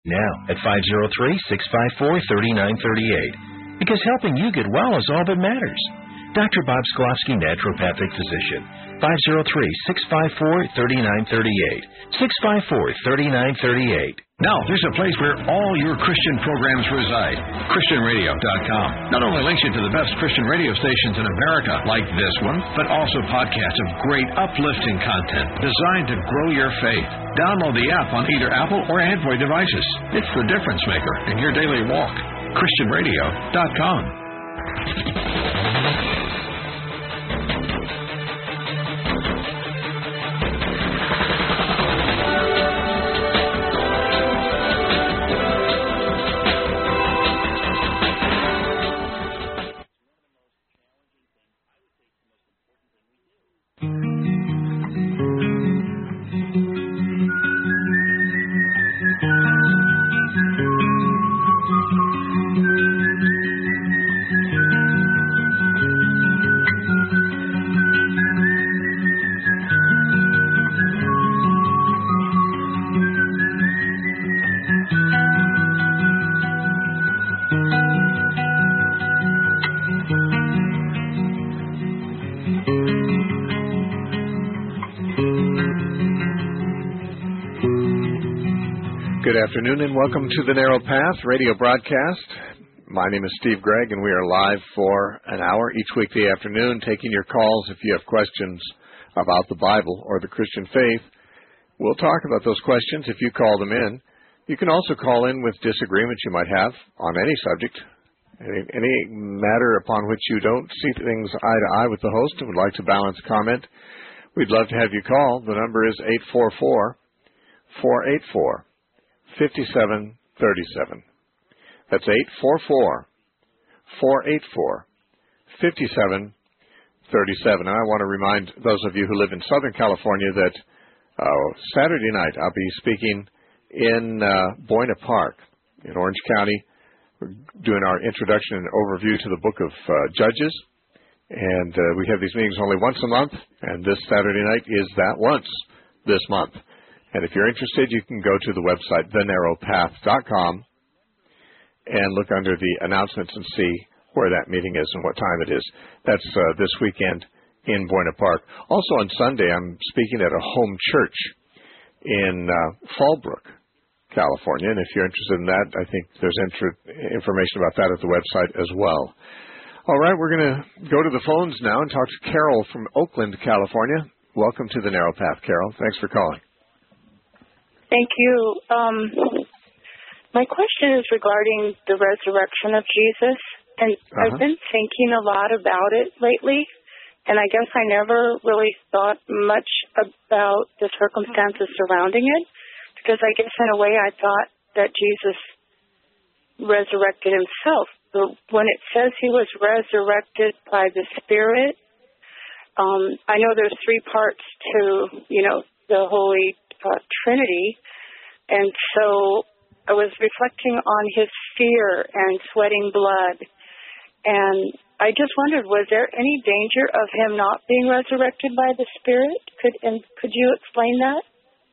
now at 503-654-3938. Because helping you get well is all that matters. Dr. Bob Sklofsky, naturopathic physician. 503-654-3938. 654-3938. Now, there's a place where all your Christian programs reside. ChristianRadio.com. Not only links you to the best Christian radio stations in America, like this one, but also podcasts of great uplifting content designed to grow your faith. Download the app on either Apple or Android devices. It's the difference maker in your daily walk. ChristianRadio.com. Good afternoon and welcome to the Narrow Path radio broadcast. My name is Steve Gregg and we are live for an hour each weekday afternoon taking your calls if you have questions about the Bible or the Christian faith. We'll talk about those questions if you call them in. You can also call in with disagreements you might have on any subject, any matter upon which you don't see things eye to eye with the host and would like to balance comment. We'd love to have you call. The number is 844-484-5737. That's 844-484-5737. And I want to remind those of you who live in Southern California that Saturday night I'll be speaking in Buena Park in Orange County. We're doing our introduction and overview to the book of Judges. And we have these meetings only once a month, and this Saturday night is that once this month. And if you're interested, you can go to the website, thenarrowpath.com, and look under the announcements and see where that meeting is and what time it is. That's this weekend in Buena Park. Also on Sunday, I'm speaking at a home church in Fallbrook, California. And if you're interested in that, I think there's information about that at the website as well. All right, we're going to go to the phones now and talk to Carol from Oakland, California. Welcome to the Narrow Path, Carol. Thanks for calling. Thank you. My question is regarding the resurrection of Jesus, and I've been thinking a lot about it lately, and I guess I never really thought much about the circumstances surrounding it, because I guess in a way I thought that Jesus resurrected himself. But when it says he was resurrected by the Spirit, I know there's three parts to, the Holy Trinity, and so I was reflecting on his fear and sweating blood, and I just wondered, was there any danger of him not being resurrected by the Spirit? Could you explain that?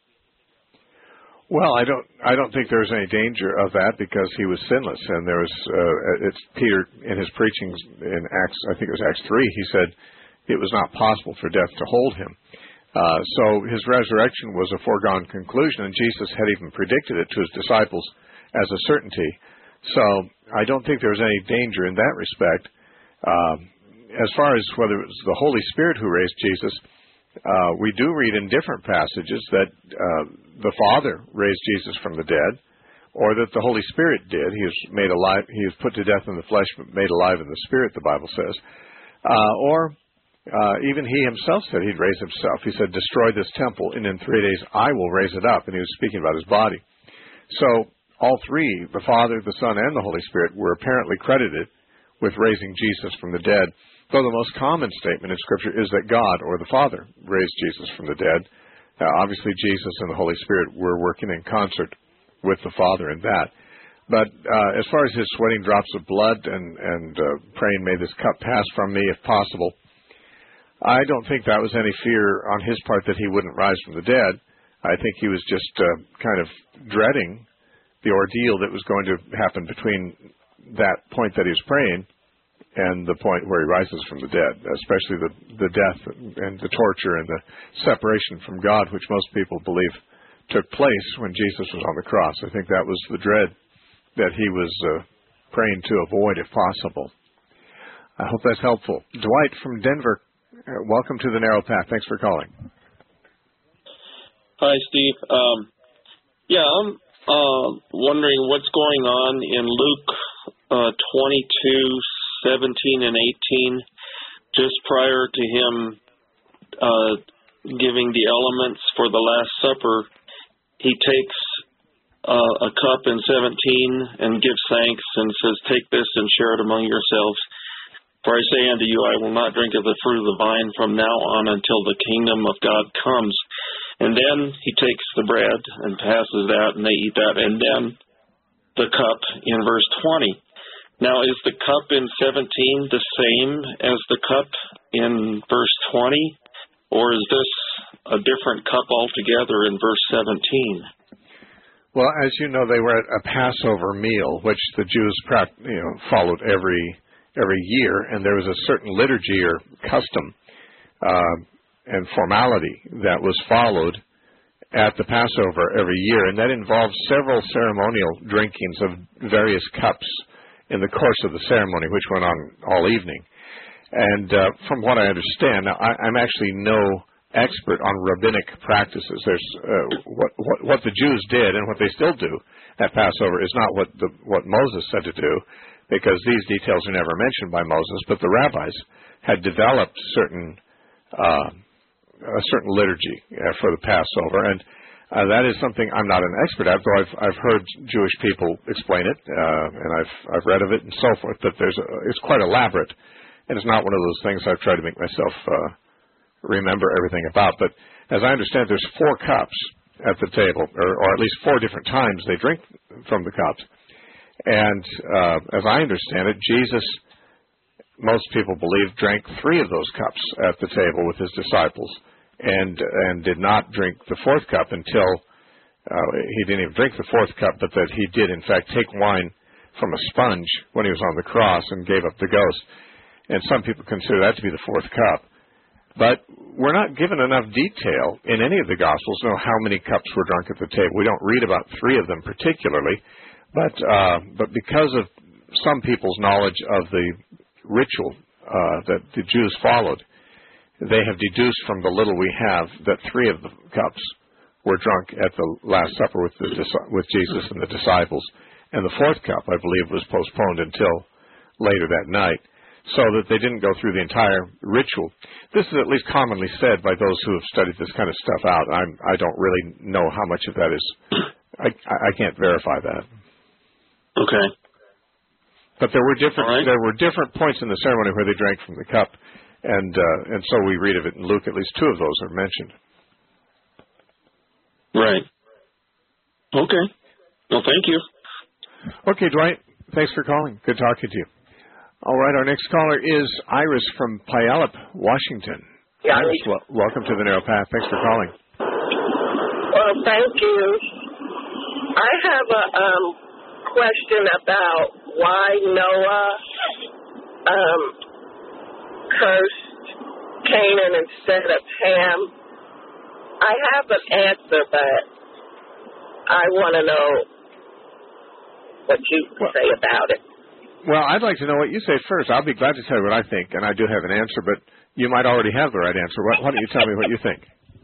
Well, I don't think there's any danger of that because he was sinless, and there was it's Peter in his preachings in Acts, I think it was Acts 3, he said it was not possible for death to hold him. So his resurrection was a foregone conclusion, and Jesus had even predicted it to his disciples as a certainty. So I don't think there was any danger in that respect. As far as whether it was the Holy Spirit who raised Jesus, we do read in different passages that the Father raised Jesus from the dead, or that the Holy Spirit did. He was made alive. He was put to death in the flesh, but made alive in the Spirit, the Bible says. Even he himself said he'd raise himself. He said, destroy this temple, and in 3 days I will raise it up. And he was speaking about his body. So all three, the Father, the Son, and the Holy Spirit, were apparently credited with raising Jesus from the dead. Though the most common statement in Scripture is that God, or the Father, raised Jesus from the dead. Obviously, Jesus and the Holy Spirit were working in concert with the Father in that. But as far as his sweating drops of blood and praying, may this cup pass from me if possible, I don't think that was any fear on his part that he wouldn't rise from the dead. I think he was just kind of dreading the ordeal that was going to happen between that point that he was praying and the point where he rises from the dead, especially the death and the torture and the separation from God, which most people believe took place when Jesus was on the cross. I think that was the dread that he was praying to avoid if possible. I hope that's helpful. Dwight from Denver, welcome to the Narrow Path. Thanks for calling. Hi, Steve. I'm wondering what's going on in Luke 22:17 and 18, just prior to him giving the elements for the Last Supper. He takes a cup in 17 and gives thanks and says, "Take this and share it among yourselves. For I say unto you, I will not drink of the fruit of the vine from now on until the kingdom of God comes." And then he takes the bread and passes that, and they eat that, and then the cup in verse 20. Now, is the cup in 17 the same as the cup in verse 20, or is this a different cup altogether in verse 17? Well, as you know, they were at a Passover meal, which the Jews followed every year, and there was a certain liturgy or custom and formality that was followed at the Passover every year, and that involved several ceremonial drinkings of various cups in the course of the ceremony, which went on all evening. And from what I understand, now, I'm actually no expert on rabbinic practices. There's what the Jews did and what they still do at Passover is not what Moses said to do, because these details are never mentioned by Moses. But the rabbis had developed a certain liturgy for the Passover, and that is something I'm not an expert at, though I've heard Jewish people explain it, and I've read of it and so forth. But it's quite elaborate, and it's not one of those things I've tried to make myself remember everything about. But as I understand, there's 4 cups at the table, or at least 4 different times they drink from the cups. And as I understand it, Jesus, most people believe, drank 3 of those cups at the table with his disciples, and did not drink the 4th cup until he didn't even drink the 4th cup, but that he did, in fact, take wine from a sponge when he was on the cross and gave up the ghost. And some people consider that to be the 4th cup. But we're not given enough detail in any of the Gospels to know how many cups were drunk at the table. We don't read about 3 of them particularly, but because of some people's knowledge of the ritual that the Jews followed, they have deduced from the little we have that 3 of the cups were drunk at the Last Supper with Jesus and the disciples, and the 4th cup, I believe, was postponed until later that night, so that they didn't go through the entire ritual. This is at least commonly said by those who have studied this kind of stuff out. I don't really know how much of that is. I can't verify that. Okay. But there were different Right. There were different points in the ceremony where they drank from the cup, and so we read of it in Luke. At least 2 of those are mentioned. Right. Okay. Well, thank you. Okay, Dwight. Thanks for calling. Good talking to you. All right, our next caller is Iris from Puyallup, Washington. Yeah. Iris, welcome to the Narrow Path. Thanks for calling. Well, thank you. I have a question about why Noah cursed Canaan instead of Ham. I have an answer, but I want to know what you say about it. Well, I'd like to know what you say first. I'll be glad to tell you what I think, and I do have an answer, but you might already have the right answer. Why don't you tell me what you think?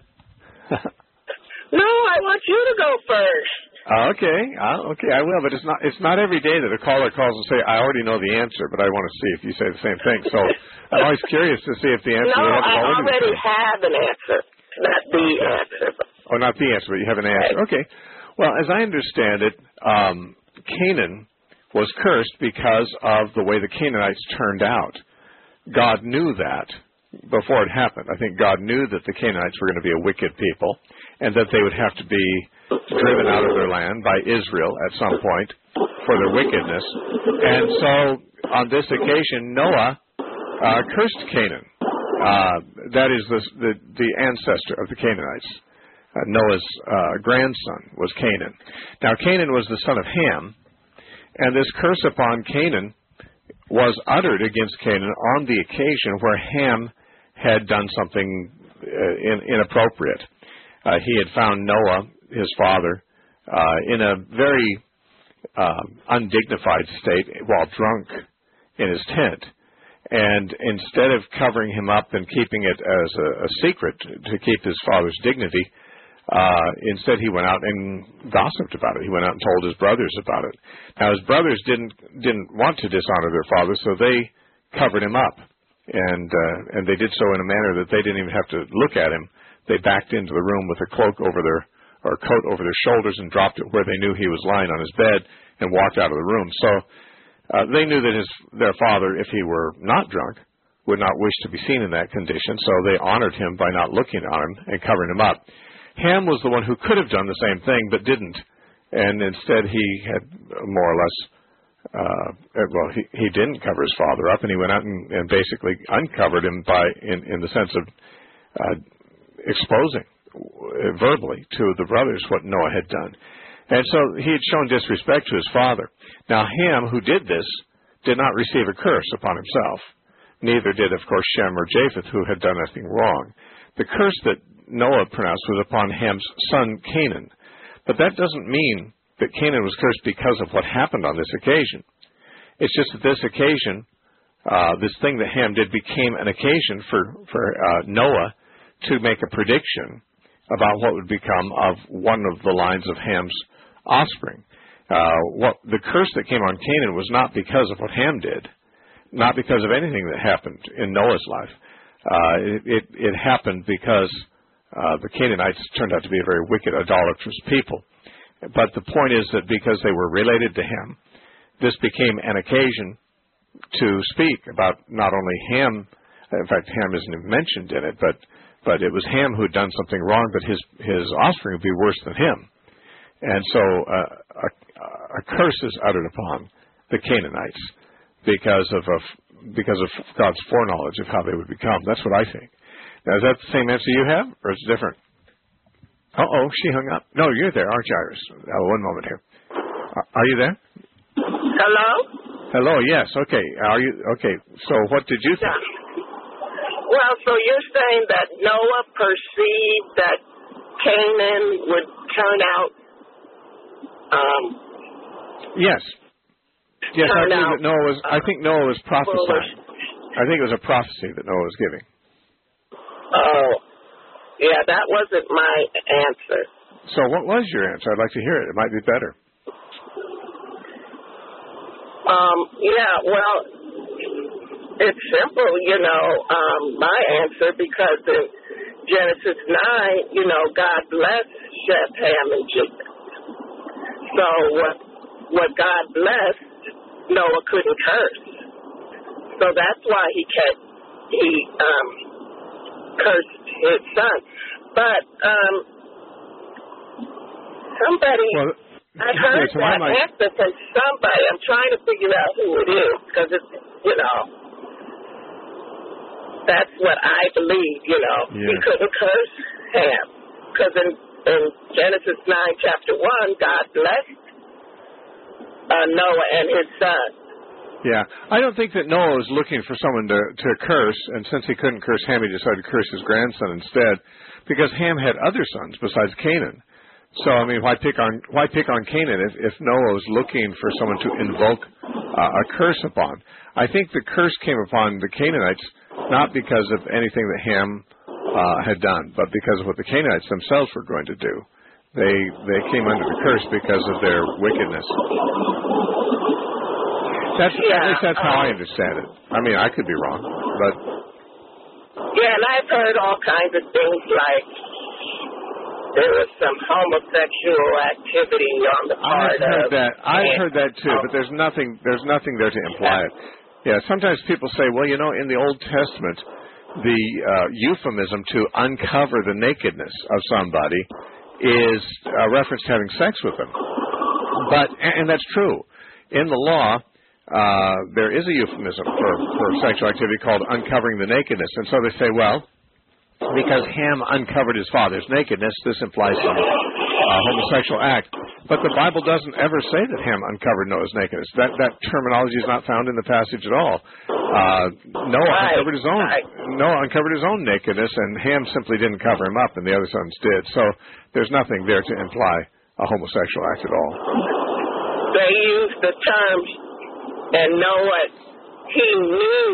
No, I want you to go first. Okay, I will, but it's not every day that a caller calls and say, I already know the answer, but I want to see if you say the same thing. So I'm always curious to see if the answer No, you have I already already have an answer. Not the answer. Oh, not the answer, but you have an answer. Okay. Well, as I understand it, Canaan was cursed because of the way the Canaanites turned out. God knew that before it happened. I think God knew that the Canaanites were going to be a wicked people and that they would have to be driven out of their land by Israel at some point for their wickedness. And so on this occasion, Noah cursed Canaan. That is the ancestor of the Canaanites. Noah's grandson was Canaan. Now, Canaan was the son of Ham, and this curse upon Canaan was uttered against Canaan on the occasion where Ham had done something inappropriate. He had found Noah, his father, in a very undignified state while drunk in his tent. And instead of covering him up and keeping it as a secret to keep his father's dignity, instead he went out and gossiped about it. He went out and told his brothers about it. Now his brothers didn't want to dishonor their father, so they covered him up, and they did so in a manner that they didn't even have to look at him. They backed into the room with a cloak over or coat over their shoulders and dropped it where they knew he was lying on his bed and walked out of the room. So they knew that their father, if he were not drunk, would not wish to be seen in that condition, so they honored him by not looking on him and covering him up. Ham was the one who could have done the same thing but didn't, and instead he had more or less, he didn't cover his father up, and he went out and basically uncovered him in the sense of exposing verbally to the brothers what Noah had done. And so he had shown disrespect to his father. Now Ham, who did this, did not receive a curse upon himself. Neither did, of course, Shem or Japheth, who had done nothing wrong. The curse that Noah pronounced was upon Ham's son Canaan. But that doesn't mean that Canaan was cursed because of what happened on this occasion. It's just that this occasion, this thing that Ham did became an occasion for Noah to make a prediction about what would become of one of the lines of Ham's offspring. The curse that came on Canaan was not because of what Ham did, not because of anything that happened in Noah's life. It happened because the Canaanites turned out to be a very wicked, idolatrous people. But the point is that because they were related to Ham, this became an occasion to speak about not only Ham. In fact, Ham isn't even mentioned in it, but it was Ham who had done something wrong, but his offspring would be worse than him. And so a curse is uttered upon the Canaanites because of God's foreknowledge of how they would become. That's what I think. Now, is that the same answer you have, or is it different? Uh-oh, she hung up. No, you're there, aren't you, Iris? One moment here. Are you there? Hello? Hello, yes, okay. Okay, so what did you think? Well, so you're saying that Noah perceived that Canaan would turn out... Yes. Yes, I think Noah was prophesying. I think it was a prophecy that Noah was giving. Oh, yeah, that wasn't my answer. So what was your answer? I'd like to hear it. It might be better. Yeah, well, it's simple, my answer, because in Genesis 9, God blessed Shem, Ham, and Japheth. So what God blessed, Noah couldn't curse. So that's why he cursed his son. But somebody, I heard that answer from somebody. I'm trying to figure out who it is, because it's, that's what I believe, Yes. He couldn't curse Ham. Because in Genesis 9, chapter 1, God blessed Noah and his son. Yeah, I don't think that Noah was looking for someone to curse, and since he couldn't curse Ham, he decided to curse his grandson instead, because Ham had other sons besides Canaan. So, I mean, why pick on Canaan if Noah was looking for someone to invoke a curse upon? I think the curse came upon the Canaanites not because of anything that Ham had done, but because of what the Canaanites themselves were going to do. They came under the curse because of their wickedness. At least that's how I understand it. I mean, I could be wrong, but... Yeah, and I've heard all kinds of things like there was some homosexual activity on the part of... I've heard that too, but there's nothing there to imply it. Yeah, sometimes people say, well, in the Old Testament, the euphemism to uncover the nakedness of somebody is a reference to having sex with them. And that's true. In the law, there is a euphemism for sexual activity called uncovering the nakedness. And so they say, well, because Ham uncovered his father's nakedness, this implies some homosexual act. But the Bible doesn't ever say that Ham uncovered Noah's nakedness. That terminology is not found in the passage at all. Noah uncovered his own nakedness, and Ham simply didn't cover him up, and the other sons did. So there's nothing there to imply a homosexual act at all. They used the term, and Noah, he knew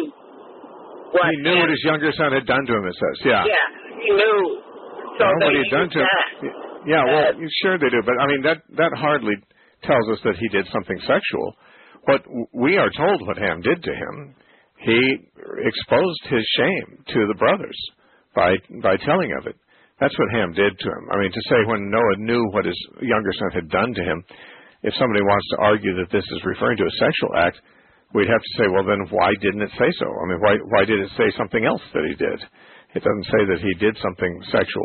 what his younger son had done to him, it says. Yeah. Yeah, he knew. So what he had done to him. Yeah, well, sure they do. But, I mean, that hardly tells us that he did something sexual. What we are told what Ham did to him, he exposed his shame to the brothers by telling of it. That's what Ham did to him. I mean, to say when Noah knew what his younger son had done to him, if somebody wants to argue that this is referring to a sexual act, we'd have to say, well, then why didn't it say so? I mean, why did it say something else that he did? It doesn't say that he did something sexual.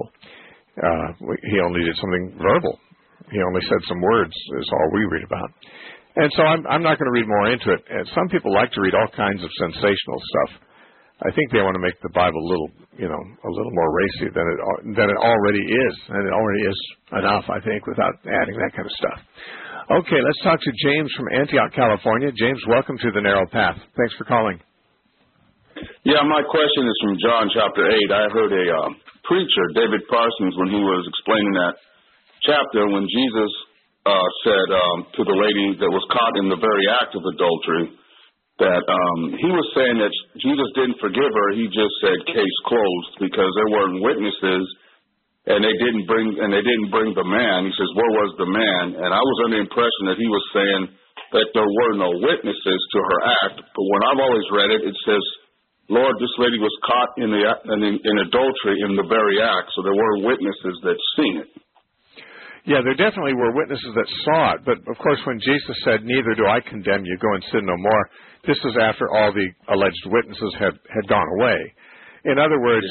He only did something verbal. He only said some words, is all we read about. And so I'm not going to read more into it. And some people like to read all kinds of sensational stuff. I think they want to make the Bible a little more racy than it already is. And it already is enough, I think, without adding that kind of stuff. Okay, let's talk to James from Antioch, California. James, welcome to The Narrow Path. Thanks for calling. Yeah, my question is from John chapter 8. I heard a preacher, David Parsons, when he was explaining that chapter, when Jesus said to the lady that was caught in the very act of adultery, that he was saying that Jesus didn't forgive her. He just said case closed because there weren't witnesses, and they didn't bring the man. He says, where was the man? And I was under the impression that he was saying that there were no witnesses to her act. But when I've always read it, it says, Lord, this lady was caught in adultery in the very act, so there were witnesses that seen it. Yeah, there definitely were witnesses that saw it, but of course when Jesus said, neither do I condemn you, go and sin no more, this was after all the alleged witnesses had gone away. In other words,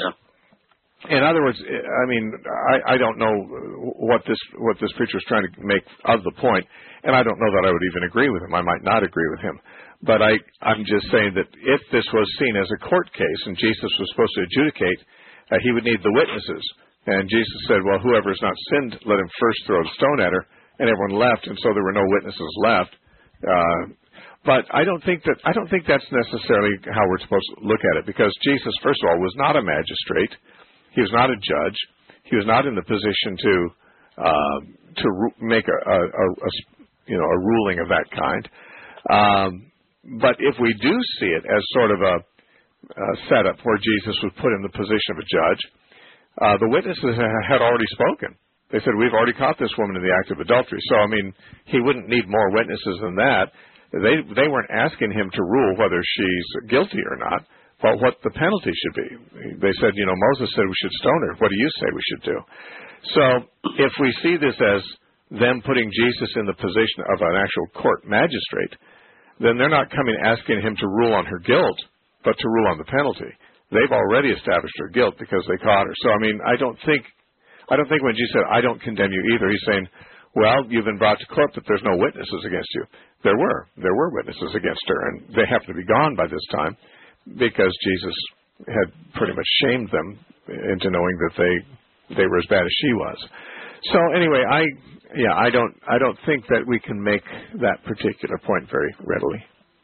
I mean, I don't know what this preacher was trying to make of the point, and I don't know that I would even agree with him. I might not agree with him. But I'm just saying that if this was seen as a court case and Jesus was supposed to adjudicate, he would need the witnesses. And Jesus said, well, whoever has not sinned, let him first throw the stone at her. And everyone left, and so there were no witnesses left. But I don't think that's necessarily how we're supposed to look at it, because Jesus, first of all, was not a magistrate. He was not a judge. He was not in the position to make a ruling of that kind. But if we do see it as sort of a setup where Jesus was put in the position of a judge, the witnesses had already spoken. They said, we've already caught this woman in the act of adultery. So, I mean, he wouldn't need more witnesses than that. They weren't asking him to rule whether she's guilty or not, but what the penalty should be. They said, Moses said we should stone her. What do you say we should do? So if we see this as them putting Jesus in the position of an actual court magistrate, then they're not coming asking him to rule on her guilt, but to rule on the penalty. They've already established her guilt because they caught her. So, I mean, I don't think when Jesus said, I don't condemn you either, he's saying, well, you've been brought to court, but there's no witnesses against you. There were witnesses against her, and they happen to be gone by this time because Jesus had pretty much shamed them into knowing that they were as bad as she was. So anyway, I don't think that we can make that particular point very readily.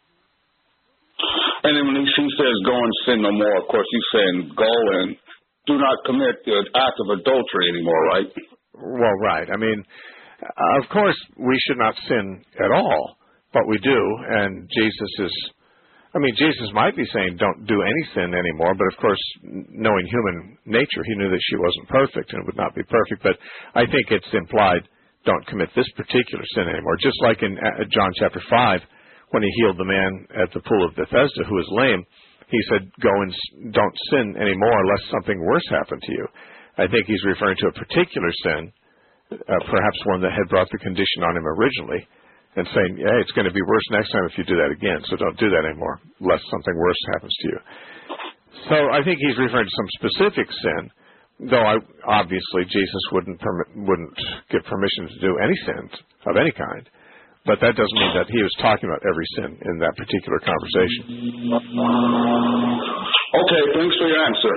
And then when he says go and sin no more, of course he's saying go and do not commit the act of adultery anymore, right? Well, right. I mean, of course we should not sin at all, but we do, and Jesus might be saying don't do any sin anymore, but of course, knowing human nature, he knew that she wasn't perfect and would not be perfect, but I think it's implied don't commit this particular sin anymore. Just like in John chapter 5, when he healed the man at the pool of Bethesda who was lame, he said, go and don't sin anymore lest something worse happen to you. I think he's referring to a particular sin, perhaps one that had brought the condition on him originally, and saying, hey, it's going to be worse next time if you do that again, so don't do that anymore, lest something worse happens to you. So I think he's referring to some specific sin, though obviously Jesus wouldn't give permission to do any sins of any kind. But that doesn't mean that he was talking about every sin in that particular conversation. Okay, thanks for your answer.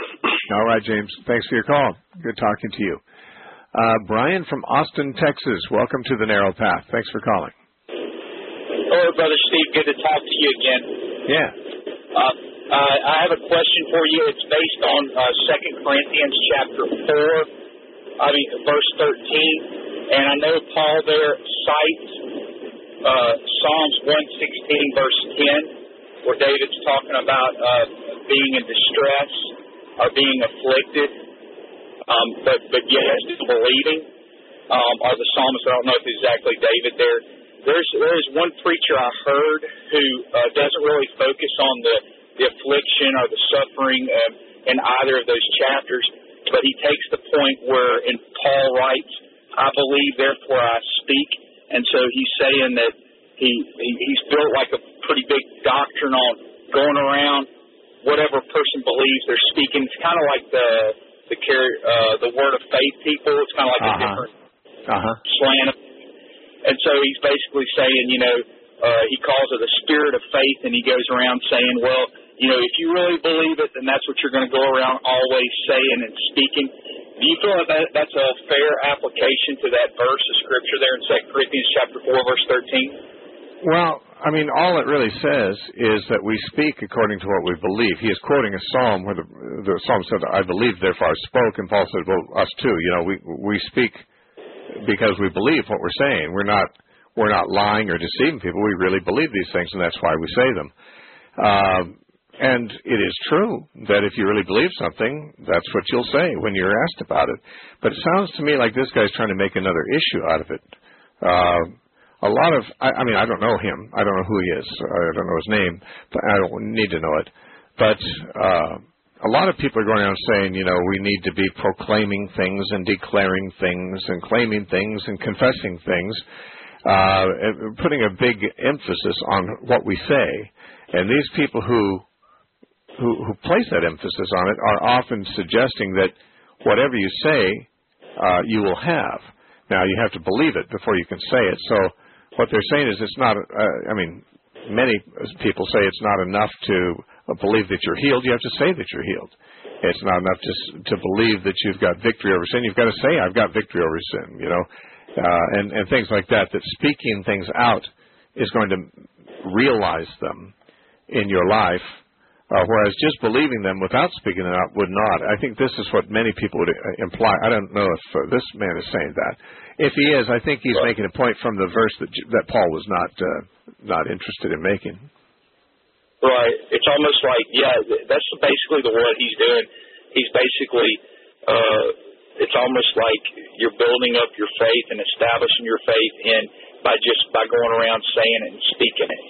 All right, James. Thanks for your call. Good talking to you. Brian from Austin, Texas. Welcome to the Narrow Path. Thanks for calling. Hello, Brother Steve. Good to talk to you again. Yeah. I have a question for you. It's based on 2 Corinthians chapter 4, verse 13. And I know Paul there cites Psalms 116, verse 10, where David's talking about being in distress or being afflicted, but yet believing. Or the psalmist, I don't know if it's exactly David there. There is one preacher I heard who doesn't really focus on the affliction or the suffering in either of those chapters, but he takes the point where in Paul writes, I believe, therefore I speak. And so he's saying that he's built like a pretty big doctrine on going around whatever person believes they're speaking. It's kind of like the word of faith people. It's kind of like a different slant. And so he's basically saying, he calls it the spirit of faith, and he goes around saying, well, if you really believe it, then that's what you're going to go around always saying and speaking. Do you feel that that's a fair application to that verse of Scripture there in 2 Corinthians chapter 4, verse 13? Well, all it really says is that we speak according to what we believe. He is quoting a psalm where the psalm said, I believe, therefore I spoke, and Paul said, well, us too. We speak because we believe what we're saying. We're not lying or deceiving people. We really believe these things, and that's why we say them. And it is true that if you really believe something, that's what you'll say when you're asked about it. But it sounds to me like this guy's trying to make another issue out of it. I don't know him. I don't know who he is. I don't know his name. But I don't need to know it. But a lot of people are going around saying, we need to be proclaiming things and declaring things and claiming things and confessing things, putting a big emphasis on what we say. And these people who place that emphasis on it are often suggesting that whatever you say, you will have. Now, you have to believe it before you can say it. So what they're saying is it's not, many people say it's not enough to believe that you're healed. You have to say that you're healed. It's not enough to believe that you've got victory over sin. You've got to say, I've got victory over sin, and things like that, that speaking things out is going to realize them in your life, whereas just believing them without speaking them out would not. I think this is what many people would imply. I don't know if this man is saying that. If he is, I think he's making a point from the verse that Paul was not interested in making. Right. It's almost like, that's basically what he's doing. He's basically, it's almost like you're building up your faith and establishing your faith by going around saying it and speaking it.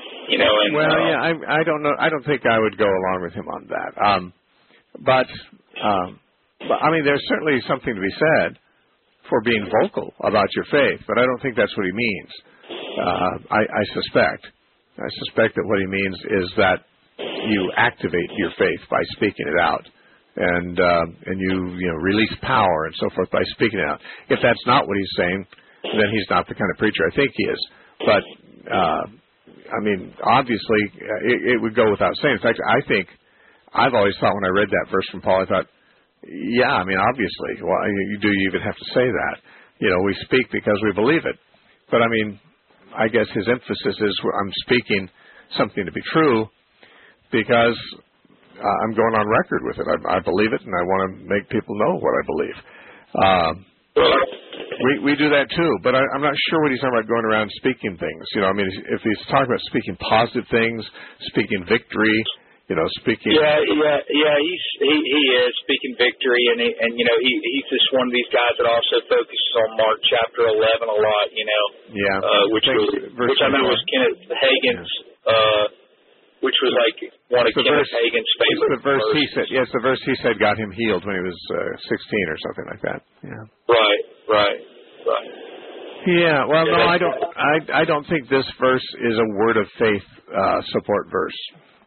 I don't know. I don't think I would go along with him on that. But there's certainly something to be said for being vocal about your faith, but I don't think that's what he means. I suspect that what he means is that you activate your faith by speaking it out, and you release power and so forth by speaking it out. If that's not what he's saying, then he's not the kind of preacher I think he is. But obviously, it would go without saying. In fact, I think I've always thought when I read that verse from Paul, I thought, obviously, do you even have to say that? We speak because we believe it. But I guess his emphasis is I'm speaking something to be true because I'm going on record with it. I believe it, and I want to make people know what I believe. We do that too, but I'm not sure what he's talking about going around speaking things. If he's talking about speaking positive things, speaking victory, speaking. He is speaking victory, and he's just one of these guys that also focuses on Mark chapter 11 a lot. Which I know was Kenneth Hagin's, which was like one of Kenneth Hagin's favorite. It's the verse he said got him healed when he was 16 or something like that. Yeah. Right. Yeah. Well, no, I don't think this verse is a word of faith support verse.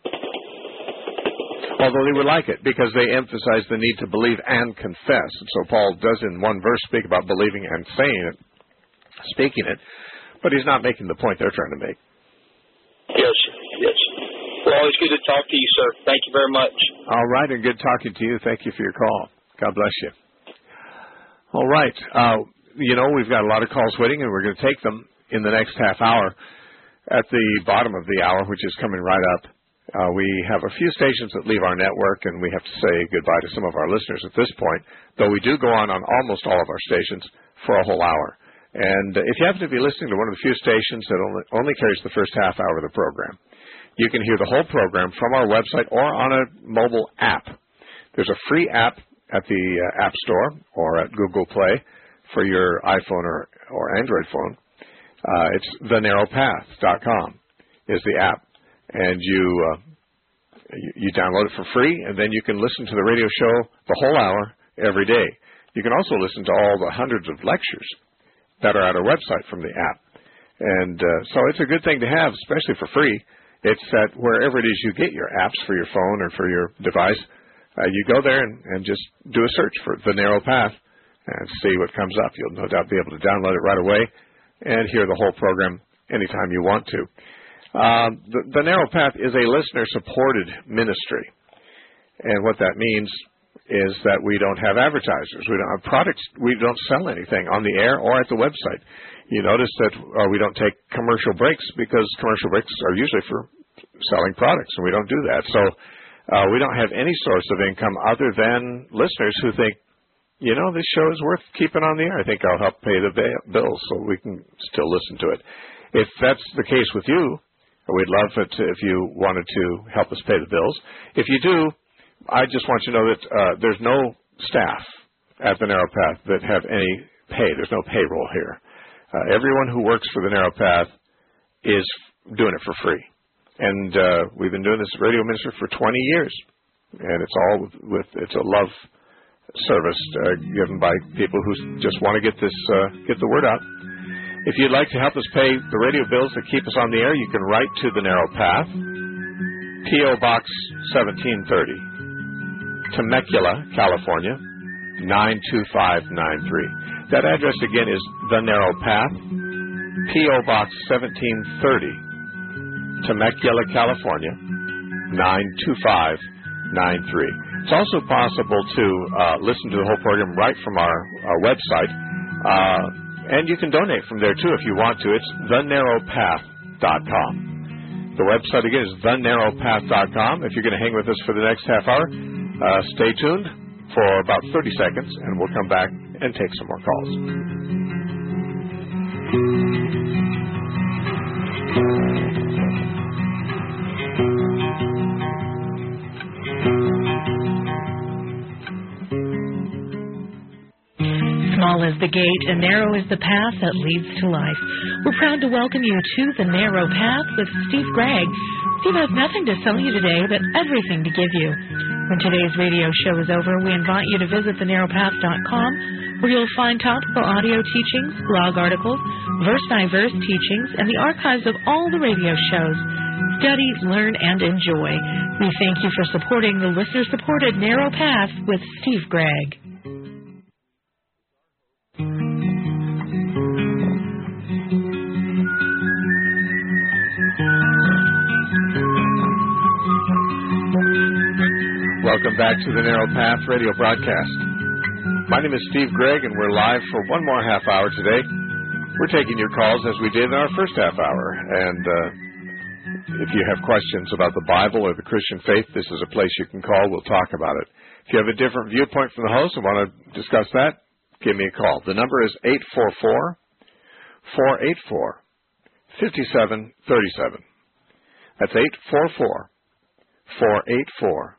Although they would like it, because they emphasize the need to believe and confess. And so Paul does in one verse speak about believing and saying it, speaking it, but he's not making the point they're trying to make. Yes. Well, it's good to talk to you, sir. Thank you very much. All right, and good talking to you. Thank you for your call. God bless you. All right. We've got a lot of calls waiting, and we're going to take them in the next half hour. At the bottom of the hour, which is coming right up, we have a few stations that leave our network, and we have to say goodbye to some of our listeners at this point, though we do go on almost all of our stations for a whole hour. And if you happen to be listening to one of the few stations that only carries the first half hour of the program, you can hear the whole program from our website or on a mobile app. There's a free app at the App Store or at Google Play for your iPhone or Android phone. It's thenarrowpath.com is the app, and you download it for free, and then you can listen to the radio show the whole hour every day. You can also listen to all the hundreds of lectures that are at our website from the app. And so it's a good thing to have, especially for free. It's that wherever it is you get your apps for your phone or for your device, you go there and just do a search for The Narrow Path and see what comes up. You'll no doubt be able to download it right away and hear the whole program anytime you want to. The Narrow Path is a listener-supported ministry. And what that means is that we don't have advertisers. We don't have products. We don't sell anything on the air or at the website. You notice that we don't take commercial breaks because commercial breaks are usually for selling products, and we don't do that. So we don't have any source of income other than listeners who think, this show is worth keeping on the air. I think I'll help pay the bills so we can still listen to it. If that's the case with you, we'd love it if you wanted to help us pay the bills. If you do, I just want you to know that there's no staff at the Narrow Path that have any pay. There's no payroll here. Everyone who works for the Narrow Path is doing it for free. And we've been doing this radio ministry for 20 years. And it's all it's a love service given by people who just want to get the word out. If you'd like to help us pay the radio bills that keep us on the air, you can write to the Narrow Path, P.O. Box 1730, Temecula, California, 92593. That address again is the Narrow Path, P.O. Box 1730, Temecula, California, 92593. It's also possible to listen to the whole program right from our website, and you can donate from there, too, if you want to. It's thenarrowpath.com. The website, again, is thenarrowpath.com. If you're going to hang with us for the next half hour, stay tuned for about 30 seconds, and we'll come back and take some more calls. Small is the gate and narrow is the path that leads to life. We're proud to welcome you to The Narrow Path with Steve Gregg. Steve has nothing to sell you today, but everything to give you. When today's radio show is over, we invite you to visit thenarrowpath.com, where you'll find topical audio teachings, blog articles, verse-by-verse teachings, and the archives of all the radio shows. Study, learn, and enjoy. We thank you for supporting the listener-supported Narrow Path with Steve Gregg. Welcome back to the Narrow Path radio broadcast. My name is Steve Gregg, and we're live for one more half hour today. We're taking your calls as we did in our first half hour. And if you have questions about the Bible or the Christian faith, this is a place you can call. We'll talk about it. If you have a different viewpoint from the host and want to discuss that, give me a call. The number is 844-484-5737. That's 844-484-5737.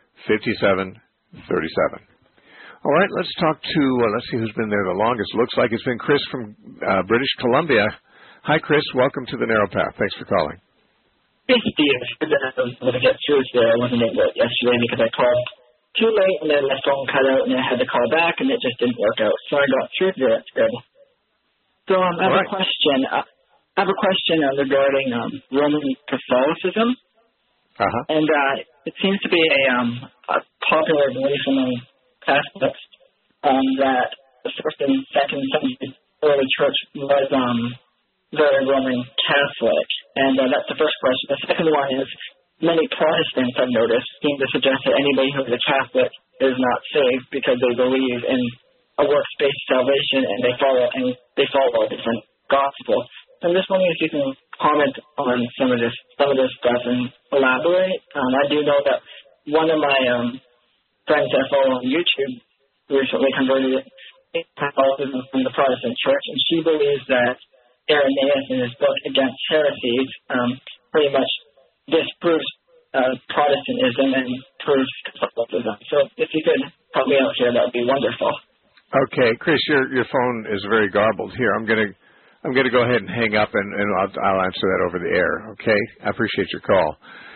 All right, let's talk to, let's see who's been there the longest. Looks like it's been Chris from British Columbia. Hi, Chris. Welcome to the Narrow Path. Thanks for calling. Thank you, Steve. I was going to get through today. I wasn't able to yesterday because I called too late, and then my phone cut out, and I had to call back, and it just didn't work out. So I got through today. That's good. So I have a question. I have a question regarding Roman Catholicism. And it seems to be a popular belief among Catholics that the first and second century early church was very Roman Catholic. And that's the first question. The second one is, many Protestants, I've noticed, seem to suggest that anybody who is a Catholic is not saved because they believe in a works-based salvation and they follow a different gospel. So I'm just wondering if you can comment on some of this stuff and elaborate. I do know that one of my friends I follow on YouTube recently converted to Catholicism from the Protestant Church, and she believes that Irenaeus in his book Against Heresies pretty much disproves Protestantism and proves Catholicism. So if you could help me out here, that would be wonderful. Okay, Chris, your phone is very garbled here. I'm going to go ahead and hang up, and I'll answer that over the air. Okay, I appreciate your call.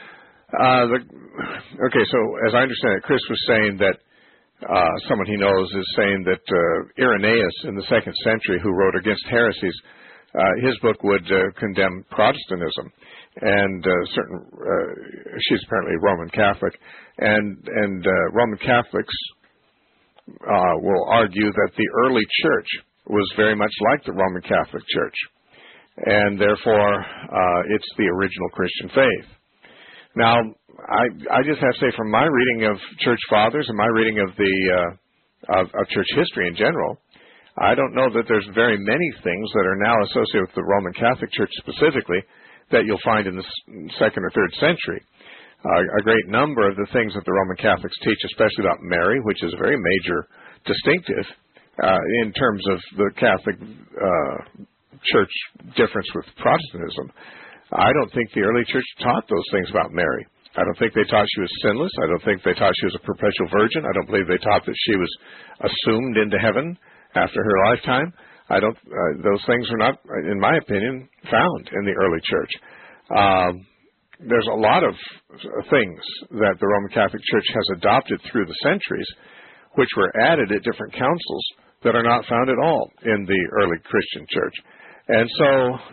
Okay, so as I understand it, Chris was saying that someone he knows is saying that Irenaeus in the 2nd century, who wrote Against Heresies, his book would condemn Protestantism, and she's apparently Roman Catholic, and Roman Catholics will argue that the early church was very much like the Roman Catholic Church, and therefore it's the original Christian faith. Now, I just have to say, from my reading of church fathers and my reading of of church history in general, I don't know that there's very many things that are now associated with the Roman Catholic Church specifically that you'll find in the 2nd or 3rd century. A great number of the things that the Roman Catholics teach, especially about Mary, which is a very major distinctive in terms of the Catholic Church difference with Protestantism. I don't think the early church taught those things about Mary. I don't think they taught she was sinless. I don't think they taught she was a perpetual virgin. I don't believe they taught that she was assumed into heaven after her lifetime. Those things are not, in my opinion, found in the early church. There's a lot of things that the Roman Catholic Church has adopted through the centuries, which were added at different councils, that are not found at all in the early Christian church. And so,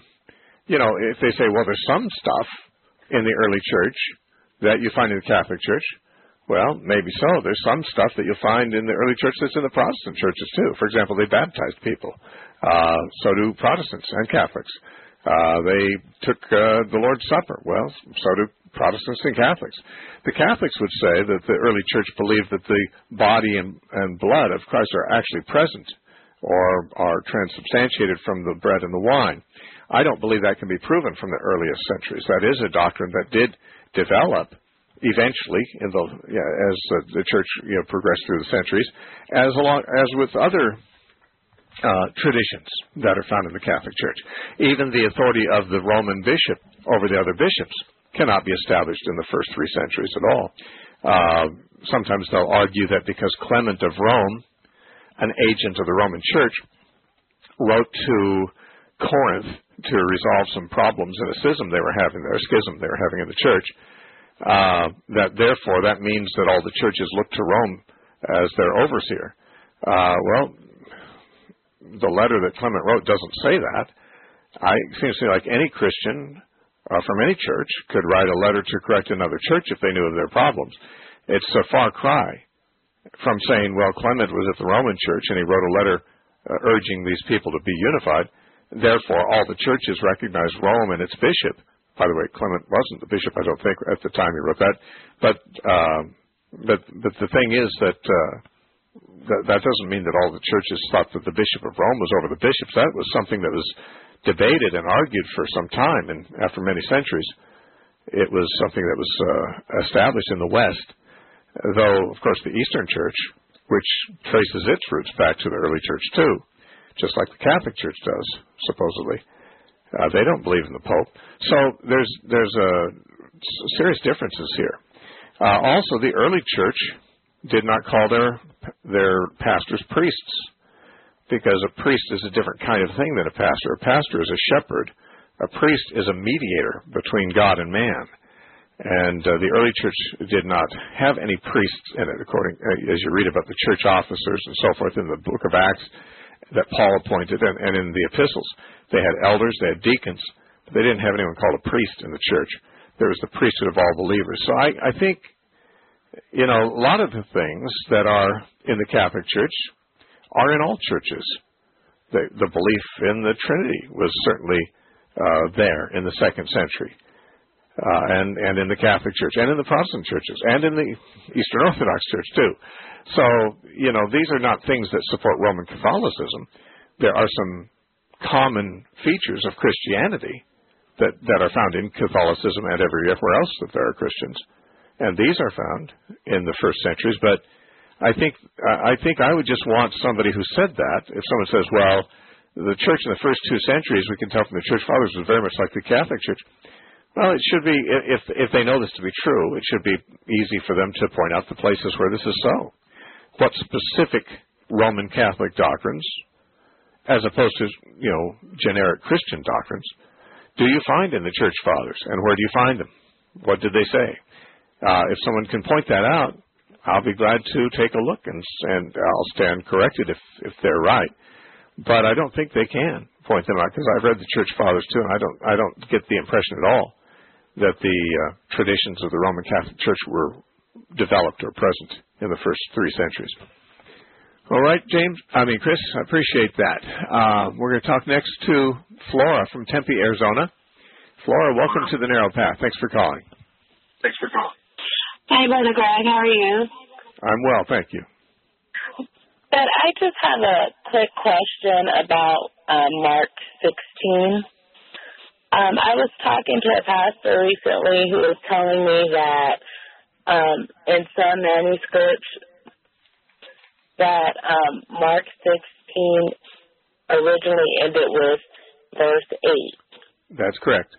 if they say, well, there's some stuff in the early church that you find in the Catholic Church, well, maybe so. There's some stuff that you'll find in the early church that's in the Protestant churches, too. For example, they baptized people. So do Protestants and Catholics. They took the Lord's Supper. Well, so do Protestants and Catholics. The Catholics would say that the early church believed that the body and blood of Christ are actually present or are transubstantiated from the bread and the wine. I don't believe that can be proven from the earliest centuries. That is a doctrine that did develop eventually as the church progressed through the centuries, as with other traditions that are found in the Catholic Church. Even the authority of the Roman bishop over the other bishops cannot be established in the first 3 centuries at all. Sometimes they'll argue that because Clement of Rome, an agent of the Roman Church, wrote to Corinth to resolve some problems in a schism they were having in the church, that therefore that means that all the churches look to Rome as their overseer. Well, the letter that Clement wrote doesn't say that. It seems to me like any Christian from any church could write a letter to correct another church if they knew of their problems. It's a far cry from saying, well, Clement was at the Roman Church and he wrote a letter urging these people to be unified. Therefore, all the churches recognize Rome and its bishop. By the way, Clement wasn't the bishop, I don't think, at the time he wrote that. But the thing is that that doesn't mean that all the churches thought that the Bishop of Rome was over the bishops. That was something that was debated and argued for some time, and after many centuries, it was something that was established in the West, though, of course, the Eastern Church, which traces its roots back to the early church, too, just like the Catholic Church does, supposedly. They don't believe in the Pope. So there's serious differences here. Also, the early church did not call their pastors priests, because a priest is a different kind of thing than a pastor. A pastor is a shepherd. A priest is a mediator between God and man. And the early church did not have any priests in it, as you read about the church officers and so forth in the book of Acts that Paul appointed, and in the epistles. They had elders, they had deacons, but they didn't have anyone called a priest in the church. There was the priesthood of all believers. So I think, a lot of the things that are in the Catholic Church are in all churches. The belief in the Trinity was certainly there in the 2nd century. and in the Catholic Church, and in the Protestant churches, and in the Eastern Orthodox Church too. So, these are not things that support Roman Catholicism. There are some common features of Christianity that are found in Catholicism and everywhere else that there are Christians, and these are found in the first centuries. But I think I would just want somebody who said that. If someone says, well, the church in the first 2 centuries, we can tell from the church fathers, was very much like the Catholic Church. Well, it should be, if they know this to be true, it should be easy for them to point out the places where this is so. What specific Roman Catholic doctrines, as opposed to, generic Christian doctrines, do you find in the church fathers, and where do you find them? What did they say? If someone can point that out, I'll be glad to take a look, and I'll stand corrected if they're right. But I don't think they can point them out, because I've read the church fathers too, and I don't get the impression at all that the traditions of the Roman Catholic Church were developed or present in the first 3 centuries. All right, Chris, I appreciate that. We're going to talk next to Flora from Tempe, Arizona. Flora, welcome to the Narrow Path. Thanks for calling. Hi, Brother Greg. How are you? I'm well, thank you. But I just have a quick question about Mark 16. I was talking to a pastor recently who was telling me that in some manuscripts that Mark 16 originally ended with verse 8. That's correct.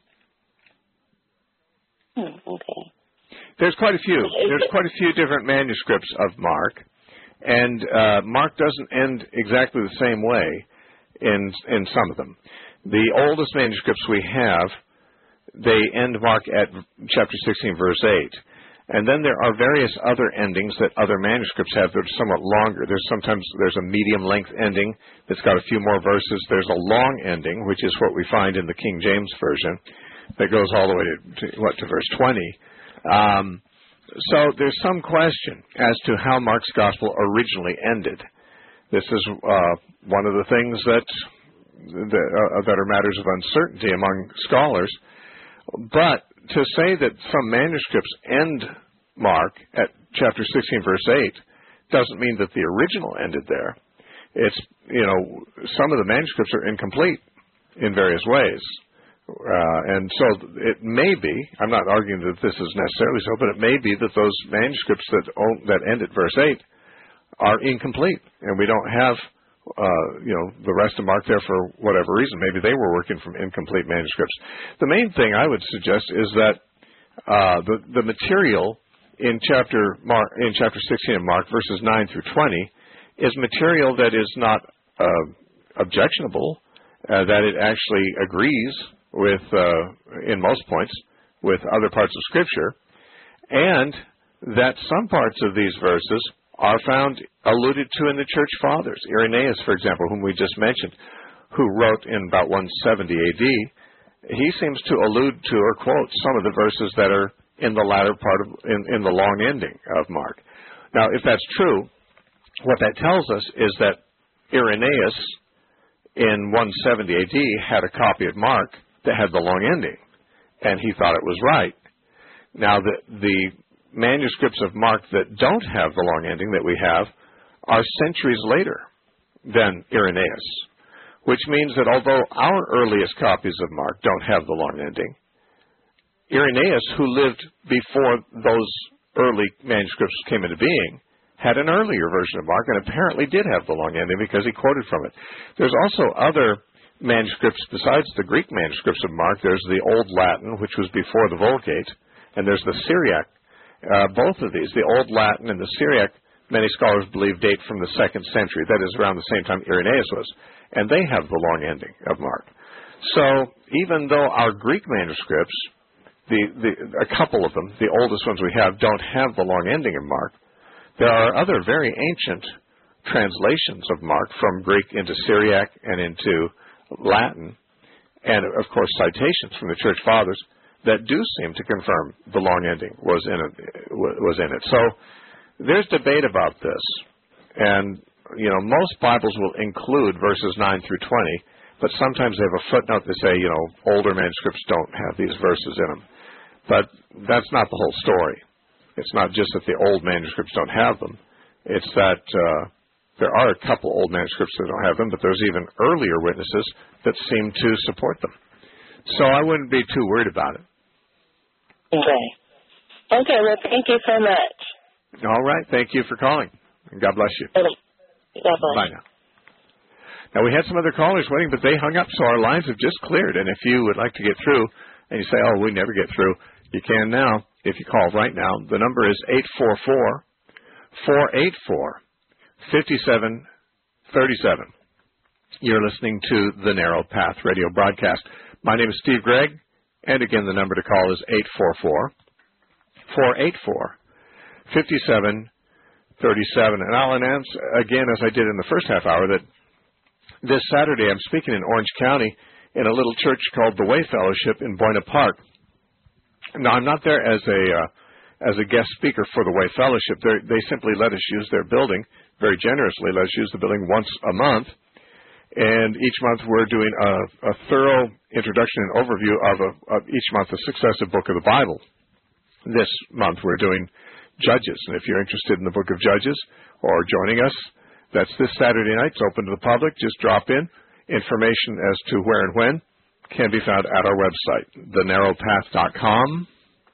Okay. There's quite a few. There's quite a few different manuscripts of Mark, and Mark doesn't end exactly the same way in some of them. The oldest manuscripts we have, they end Mark at chapter 16, verse 8. And then there are various other endings that other manuscripts have that are somewhat longer. There's a medium-length ending that's got a few more verses. There's a long ending, which is what we find in the King James Version, that goes all the way to verse 20. So there's some question as to how Mark's Gospel originally ended. This is one of the things that are matters of uncertainty among scholars. But to say that some manuscripts end Mark at chapter 16, verse 8, doesn't mean that the original ended there. It's, some of the manuscripts are incomplete in various ways. And so it may be, I'm not arguing that this is necessarily so, but it may be that those manuscripts that end at verse 8 are incomplete, and we don't have the rest of Mark there for whatever reason. Maybe they were working from incomplete manuscripts. The main thing I would suggest is that the material in chapter 16 of Mark, verses 9 through 20, is material that is not objectionable, that it actually agrees with, in most points, with other parts of Scripture, and that some parts of these verses are found alluded to in the Church Fathers. Irenaeus, for example, whom we just mentioned, who wrote in about 170 A.D., he seems to allude to or quote some of the verses that are in the latter part of, in the long ending of Mark. Now, if that's true, what that tells us is that Irenaeus in 170 A.D. had a copy of Mark that had the long ending, and he thought it was right. Now, the manuscripts of Mark that don't have the long ending that we have are centuries later than Irenaeus, which means that although our earliest copies of Mark don't have the long ending, Irenaeus, who lived before those early manuscripts came into being, had an earlier version of Mark and apparently did have the long ending because he quoted from it. There's also other manuscripts besides the Greek manuscripts of Mark. There's the Old Latin, which was before the Vulgate, and there's the Syriac. Both of these, the Old Latin and the Syriac, many scholars believe date from the 2nd century. That is around the same time Irenaeus was. And they have the long ending of Mark. So even though our Greek manuscripts, a couple of them, the oldest ones we have, don't have the long ending of Mark, there are other very ancient translations of Mark from Greek into Syriac and into Latin, and of course citations from the Church Fathers that do seem to confirm the long ending was in it. So there's debate about this, and most Bibles will include verses 9 through 20, but sometimes they have a footnote that say older manuscripts don't have these verses in them. But that's not the whole story. It's not just that the old manuscripts don't have them. It's that there are a couple old manuscripts that don't have them, but there's even earlier witnesses that seem to support them. So I wouldn't be too worried about it. Okay. Okay, well, thank you so much. All right. Thank you for calling. And God bless you. God bless. Bye now. Now, we had some other callers waiting, but they hung up, so our lines have just cleared. And if you would like to get through, and you say, oh, we never get through, you can now if you call right now. The number is 844-484-5737. You're listening to the Narrow Path radio broadcast. My name is Steve Gregg, and again, the number to call is 844-484-5737. And I'll announce again, as I did in the first half hour, that this Saturday I'm speaking in Orange County in a little church called the Way Fellowship in Buena Park. Now, I'm not there as a guest speaker for the Way Fellowship. They simply let us use their building, very generously let us use the building once a month. And each month we're doing a thorough introduction and overview of each month a successive book of the Bible. This month we're doing Judges. And if you're interested in the book of Judges or joining us, that's this Saturday night. It's open to the public. Just drop in. Information as to where and when can be found at our website, thenarrowpath.com,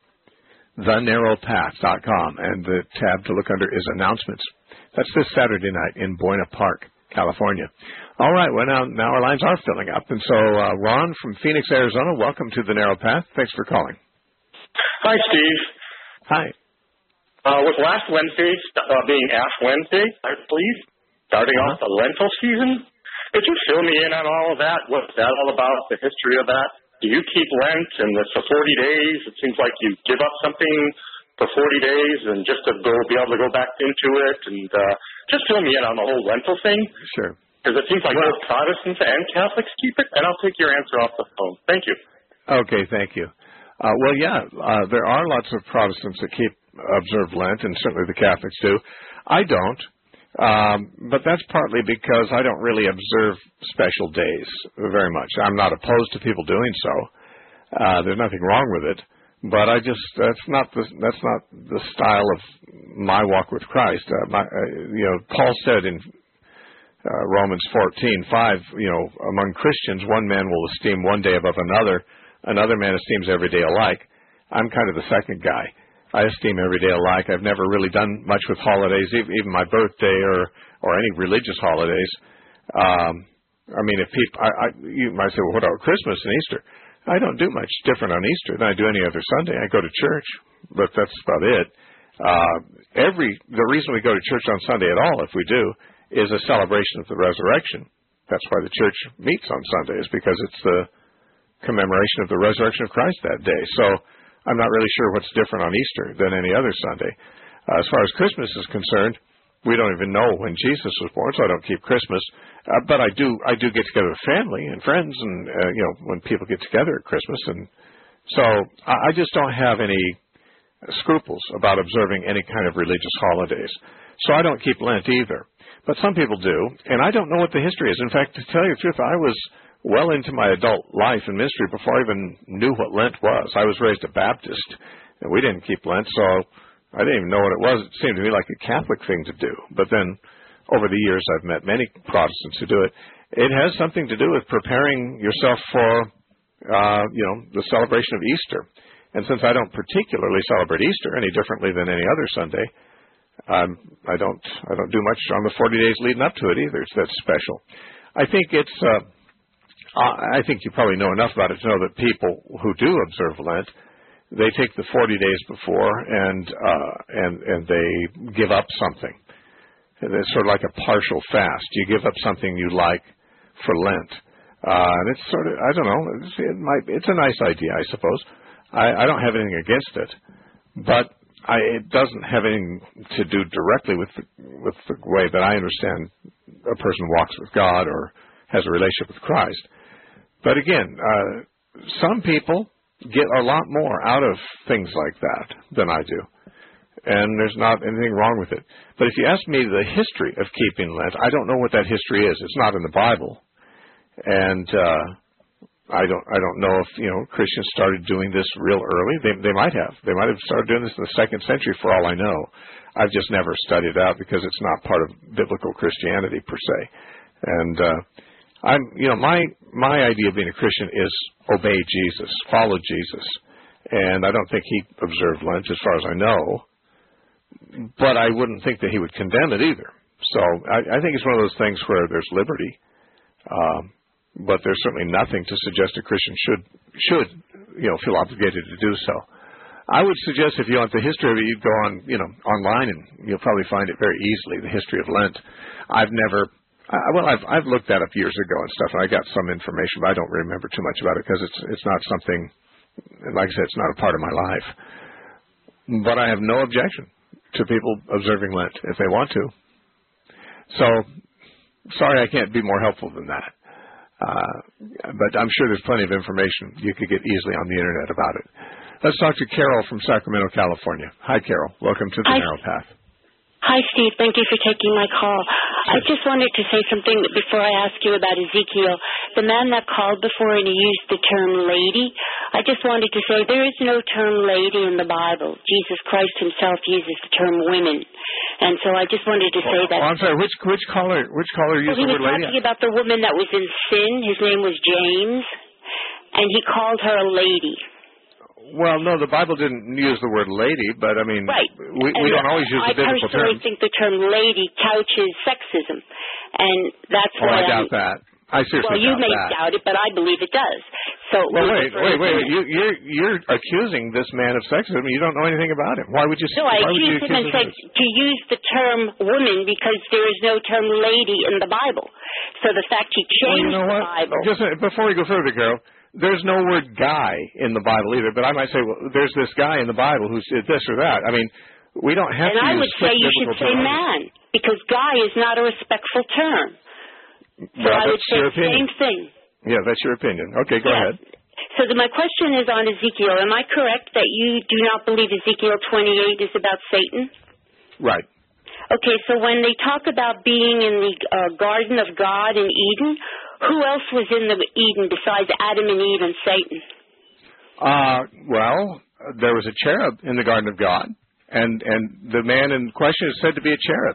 thenarrowpath.com, and the tab to look under is Announcements. That's this Saturday night in Buena Park, California. All right, well, now our lines are filling up. And so, Ron from Phoenix, Arizona, welcome to the Narrow Path. Thanks for calling. Hi, Steve. Hi. With last Wednesday being Ash Wednesday, I believe, starting off the lentil season, could you fill me in on all of that? What's that all about, the history of that? Do you keep Lent and it's for 40 days? It seems like you give up something for 40 days and just to be able to go back into it. And just fill me in on the whole lentil thing. Sure. Because it seems like both Protestants and Catholics keep it, and I'll take your answer off the phone. Thank you. Okay, thank you. There are lots of Protestants that observe Lent, and certainly the Catholics do. I don't. But that's partly because I don't really observe special days very much. I'm not opposed to people doing so. There's nothing wrong with it. But that's not the style of my walk with Christ. Paul said in Romans 14:5, among Christians, one man will esteem one day above another man esteems every day alike. I'm kind of the second guy. I esteem every day alike. I've never really done much with holidays, even my birthday or any religious holidays. If people, you might say, well, what about Christmas and Easter? I don't do much different on Easter than I do any other Sunday. I go to church, but that's about it. The reason we go to church on Sunday at all, if we do, is a celebration of the resurrection. That's why the church meets on Sunday, is because it's the commemoration of the resurrection of Christ that day. So I'm not really sure what's different on Easter than any other Sunday. As far as Christmas is concerned, we don't even know when Jesus was born, so I don't keep Christmas. But I do get together with family and friends, and when people get together at Christmas, and so I just don't have any scruples about observing any kind of religious holidays. So I don't keep Lent either. But some people do, and I don't know what the history is. In fact, to tell you the truth, I was well into my adult life and ministry before I even knew what Lent was. I was raised a Baptist, and we didn't keep Lent, so I didn't even know what it was. It seemed to me like a Catholic thing to do. But then, over the years, I've met many Protestants who do it. It has something to do with preparing yourself for, the celebration of Easter. And since I don't particularly celebrate Easter any differently than any other Sunday, I don't do much on the 40 days leading up to it either. That's special. I think I think you probably know enough about it to know that people who do observe Lent, they take the 40 days before and they give up something. It's sort of like a partial fast. You give up something you like for Lent. And it's sort of, I don't know, it's a nice idea, I suppose. I don't have anything against it, but it doesn't have anything to do directly with the way that I understand a person walks with God or has a relationship with Christ. But again, some people get a lot more out of things like that than I do, and there's not anything wrong with it. But if you ask me the history of keeping Lent, I don't know what that history is. It's not in the Bible, and I don't know if Christians started doing this real early. They might have. They might have started doing this in the 2nd century, for all I know. I've just never studied it out because it's not part of biblical Christianity per se. And my idea of being a Christian is obey Jesus, follow Jesus. And I don't think he observed Lent, as far as I know. But I wouldn't think that he would condemn it either. So I think it's one of those things where there's liberty, but there's certainly nothing to suggest a Christian should feel obligated to do so. I would suggest if you want the history of it, you'd go on online and you'll probably find it very easily. The history of Lent. I've looked that up years ago and stuff, and I got some information, but I don't remember too much about it because it's not something. Like I said, it's not a part of my life. But I have no objection to people observing Lent if they want to. So, sorry I can't be more helpful than that. But I'm sure there's plenty of information you could get easily on the Internet about it. Let's talk to Carol from Sacramento, California. Hi, Carol. Welcome to the Narrow Path. Hi, Steve. Thank you for taking my call. I just wanted to say something before I ask you about Ezekiel. The man that called before and he used the term lady, I just wanted to say there is no term lady in the Bible. Jesus Christ himself uses the term women. And so I just wanted to say that. Oh, I'm sorry. Which caller used the word lady? He was talking about the woman that was in sin. His name was James. And he called her a lady. Well, no, the Bible didn't use the word lady, but I mean, right. we don't always use the biblical term. I personally think the term lady couches sexism, and that's why I doubt that. I seriously you doubt may that. doubt it, but I believe it does. So wait. You're accusing this man of sexism. You don't know anything about him. Why would you? No, I accused him and said to use the term woman because there is no term lady in the Bible. So the fact he changed the Bible. Just before we go further, Carol. There's no word guy in the Bible either, but I might say, well, there's this guy in the Bible who did this or that. I mean, we don't have to use And I would say you should say man, because guy is not a respectful term. So I would say the same thing. Yeah, that's your opinion. Okay, go ahead. So my question is on Ezekiel. Am I correct that you do not believe Ezekiel 28 is about Satan? Right. Okay, so when they talk about being in the Garden of God in Eden, who else was in the Eden besides Adam and Eve and Satan? Well, there was a cherub in the Garden of God, and the man in question is said to be a cherub.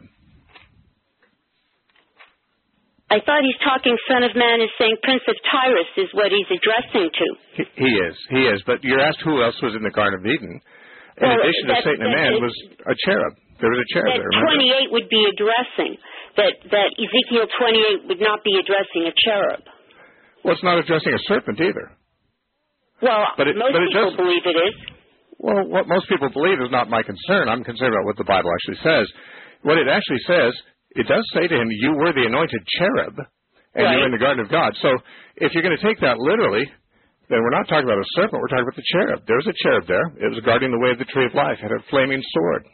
I thought he's talking Son of Man is saying Prince of Tyrus is what he's addressing to. He is. But you're asked who else was in the Garden of Eden. In addition to Satan and man was a cherub. There was a cherub there. 28 would be addressing. That Ezekiel 28 would not be addressing a cherub. Well, it's not addressing a serpent either. Well, most people believe it is. Well, what most people believe is not my concern. I'm concerned about what the Bible actually says. What it actually says, it does say to him, you were the anointed cherub, and you're in the Garden of God. So if you're going to take that literally, then we're not talking about a serpent, we're talking about the cherub. There was a cherub there. It was guarding the way of the tree of life. It had a flaming sword.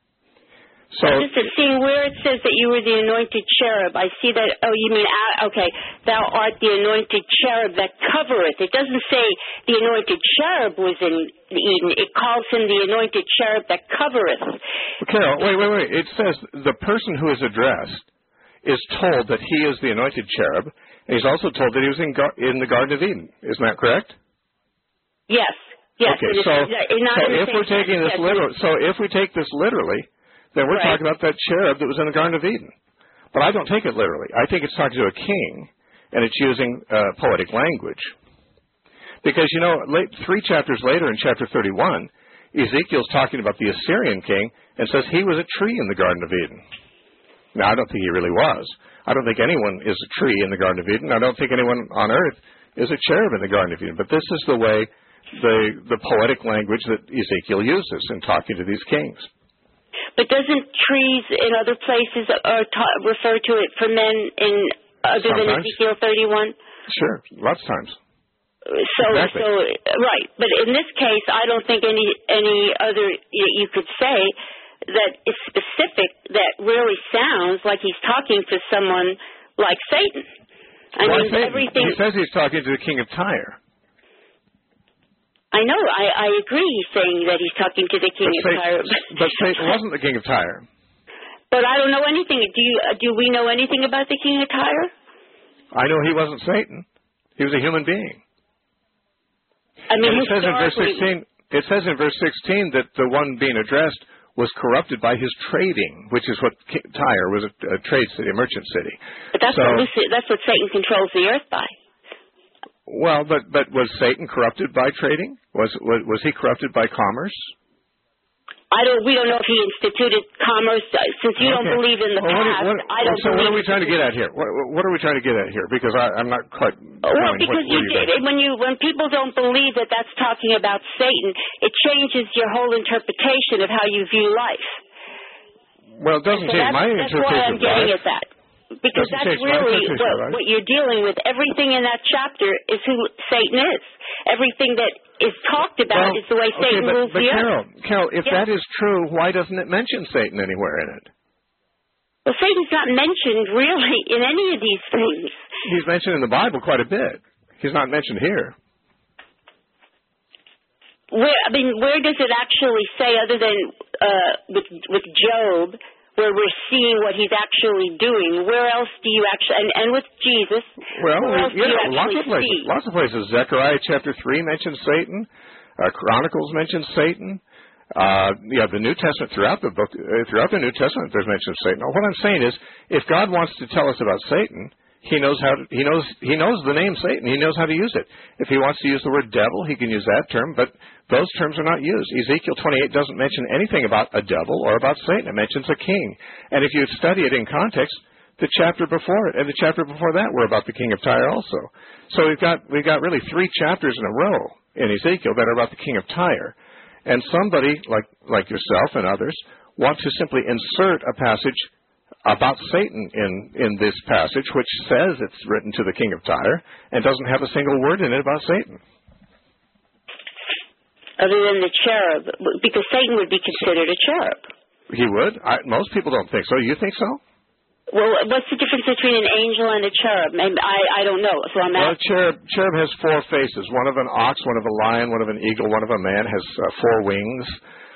So just seeing where it says that you were the anointed cherub, I see that, you mean, okay, thou art the anointed cherub that covereth. It doesn't say the anointed cherub was in Eden. It calls him the anointed cherub that covereth. Carol, wait. It says the person who is addressed is told that he is the anointed cherub, and he's also told that he was in the Garden of Eden. Isn't that correct? Yes. Okay, so if we're taking this if we take this literally, then we're talking about that cherub that was in the Garden of Eden. But I don't take it literally. I think it's talking to a king, and it's using poetic language. Because, 3 chapters later in chapter 31, Ezekiel's talking about the Assyrian king and says he was a tree in the Garden of Eden. Now, I don't think he really was. I don't think anyone is a tree in the Garden of Eden. I don't think anyone on earth is a cherub in the Garden of Eden. But this is the way the poetic language that Ezekiel uses in talking to these kings. But doesn't trees in other places refer to it for men other than Ezekiel 31? Sure, lots of times. Exactly. Right. But in this case, I don't think any other you could say that is specific that really sounds like he's talking to someone like Satan. I mean, everything. He says he's talking to the king of Tyre. I know. I agree. He's saying that he's talking to the king of Tyre. But Satan wasn't the king of Tyre. But I don't know anything. Do we know anything about the king of Tyre? I know he wasn't Satan. He was a human being. I mean, it says in verse 16. It says in verse 16 that the one being addressed was corrupted by his trading, which is what Tyre was, a trade city, a merchant city. But that's what Satan controls the earth by. Well, but was Satan corrupted by trading? Was he corrupted by commerce? We don't know if he instituted commerce. Since you don't believe in the past, I don't believe. So what are we trying to get at here? What are we trying to get at here? Because I'm not quite. Well, because when people don't believe that that's talking about Satan, it changes your whole interpretation of how you view life. Well, it doesn't change my interpretation. That's why I'm getting at that. Because that's really what you're dealing with. Everything in that chapter is who Satan is. Everything that is talked about is the way Satan rules the earth. Carol, if that is true, why doesn't it mention Satan anywhere in it? Well, Satan's not mentioned really in any of these things. He's mentioned in the Bible quite a bit. He's not mentioned here. Where does it actually say, other than with Job, where we're seeing what he's actually doing? Where else do you actually, and with Jesus, well, where else do you actually see? Lots of places. Zechariah chapter 3 mentions Satan. Chronicles mentions Satan. The New Testament, throughout the New Testament, there's mention of Satan. What I'm saying is, if God wants to tell us about Satan, He knows the name Satan. He knows how to use it. If He wants to use the word devil, He can use that term, but those terms are not used. Ezekiel 28 doesn't mention anything about a devil or about Satan. It mentions a king. And if you study it in context, the chapter before it and the chapter before that were about the king of Tyre also. So we've got really 3 chapters in a row in Ezekiel that are about the king of Tyre. And somebody like yourself and others want to simply insert a passage about Satan in this passage, which says it's written to the king of Tyre and doesn't have a single word in it about Satan. Other than the cherub, because Satan would be considered a cherub. He would? Most people don't think so. You think so? Well, what's the difference between an angel and a cherub? I don't know. So I'm asking. Cherub has 4 faces. One of an ox, one of a lion, one of an eagle, one of a man, has 4 wings.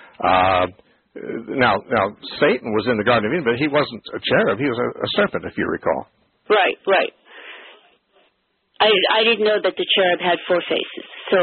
Now, Satan was in the Garden of Eden, but he wasn't a cherub. He was a serpent, if you recall. Right. I didn't know that the cherub had 4 faces. So,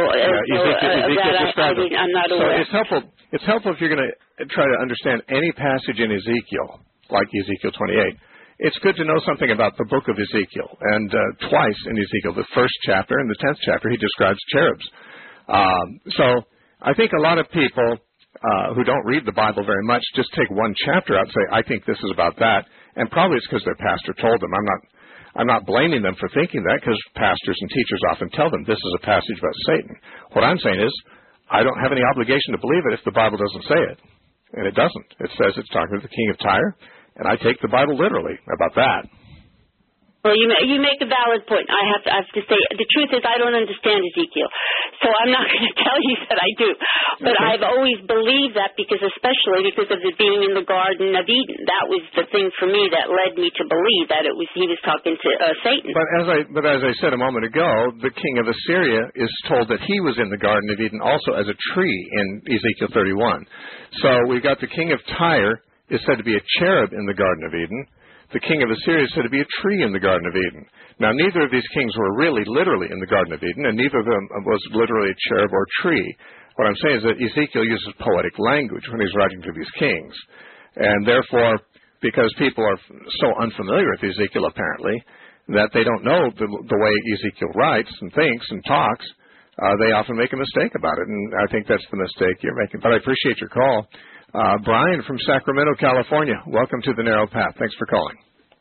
I'm not aware. So it's helpful if you're going to try to understand any passage in Ezekiel, like Ezekiel 28. It's good to know something about the book of Ezekiel. And twice in Ezekiel, the 1st chapter and the 10th chapter, he describes cherubs. So I think a lot of people who don't read the Bible very much just take one chapter out and say, I think this is about that. And probably it's because their pastor told them. I'm not blaming them for thinking that, because pastors and teachers often tell them this is a passage about Satan. What I'm saying is, I don't have any obligation to believe it if the Bible doesn't say it. And it doesn't. It says it's talking to the king of Tyre, and I take the Bible literally about that. Well, you make a valid point. I have to say, the truth is I don't understand Ezekiel, so I'm not going to tell you that I do. But I've always believed that, especially because of it being in the Garden of Eden. That was the thing for me that led me to believe that he was talking to Satan. But as I said a moment ago, the king of Assyria is told that he was in the Garden of Eden also as a tree in Ezekiel 31. So we've got the king of Tyre is said to be a cherub in the Garden of Eden. The king of Assyria is said to be a tree in the Garden of Eden. Now, neither of these kings were really literally in the Garden of Eden, and neither of them was literally a cherub or tree. What I'm saying is that Ezekiel uses poetic language when he's writing to these kings. And therefore, because people are so unfamiliar with Ezekiel, apparently, that they don't know the way Ezekiel writes and thinks and talks, they often make a mistake about it. And I think that's the mistake you're making. But I appreciate your call. Brian from Sacramento, California. Welcome to the Narrow Path. Thanks for calling.